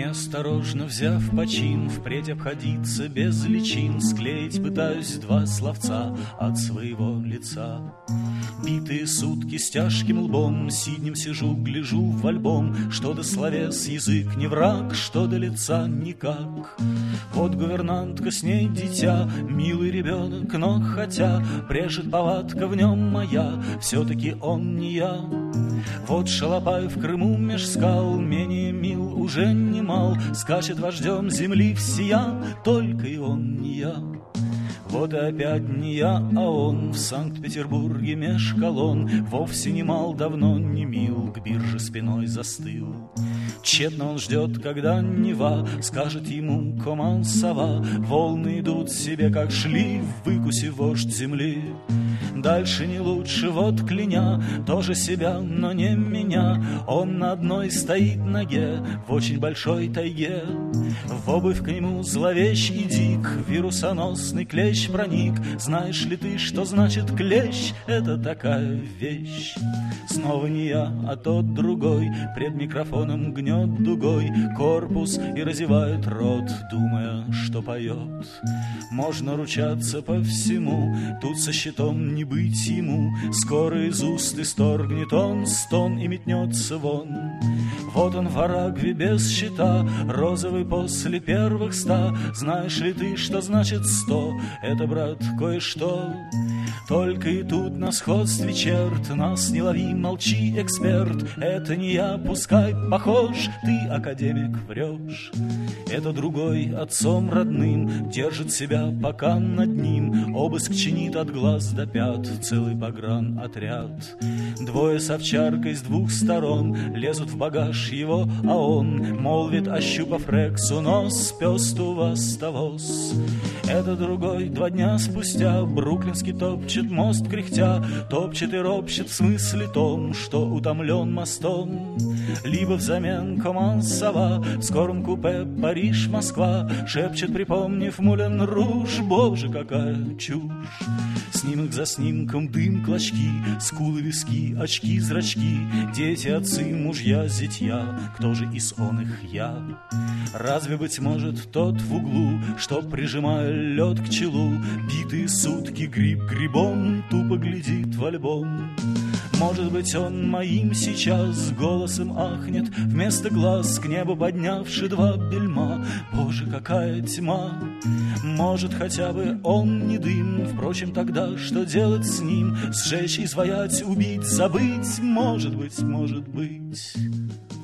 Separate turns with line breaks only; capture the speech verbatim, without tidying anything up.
Неосторожно взяв почин, впредь обходиться без личин, склеить пытаюсь два словца от своего лица. Битые сутки с тяжким лбом, сиднем сижу, гляжу в альбом, что до словес язык не враг, что до лица никак. Вот гувернантка, с ней дитя, милый ребенок, но хотя брежет повадка в нем моя, все-таки он не я. Вот шалопай в Крыму меж скал, менее мил, уже не мал, скачет вождем земли всея, только и он не я. Вот и опять не я, а он в Санкт-Петербурге меж колонн, вовсе не мал, давно не мил, к бирже спиной застыл. Тщетно он ждет, когда Нева скажет ему коман-сова, волны идут себе, как шли, в выкусе вождь земли. Дальше не лучше, вот кляня тоже себя, но не меня. Он на одной стоит ноге в очень большой тайге. В обувь к нему зловещ и дик вирусоносный клещ проник. Знаешь ли ты, что значит клещ? Это такая вещь. Снова не я, а тот другой пред микрофоном гнет дугой корпус и разевает рот, думая, что поет. Можно ручаться по всему, тут со щитом не быть ему. Скоро из уст исторгнет он стон и метнется вон. Вот он в Арагве без щита, розовый после первых ста. Знаешь ли ты, что значит сто? Это, брат, кое-что. Только и тут на сходстве черт, нас не лови, молчи, эксперт. Это не я, пускай похож, ты, академик, врешь. Это другой, отцом родным, держит себя пока над ним. Обыск чинит от глаз до пят целый погранотряд. Двое с овчаркой с двух сторон лезут в багаж его, а он молвит, ощупав Рексу нос: пёс у вас тавос. Это другой, два дня спустя, бруклинский топчет мост кряхтя, топчет и ропчет в смысле том, что утомлен мостом. Либо взамен коман-сова в скором купе Париж-Москва шепчет, припомнив Мулен Руж: боже, какая чушь. Снимок за снимком, дым, клочки, скулы, виски, очки, зрачки, дети, отцы, мужья, зятья, кто же из он их я? Разве, быть может, тот в углу, что, прижимая лед к челу, битые сутки гриб грибом тупо глядит в альбом? Может быть, он моим сейчас голосом ахнет, вместо глаз к небу поднявши два бельма. Боже, какая тьма! Может, хотя бы он не дым, впрочем, тогда что делать с ним? Сжечь, изваять, убить, забыть? Может быть, может быть...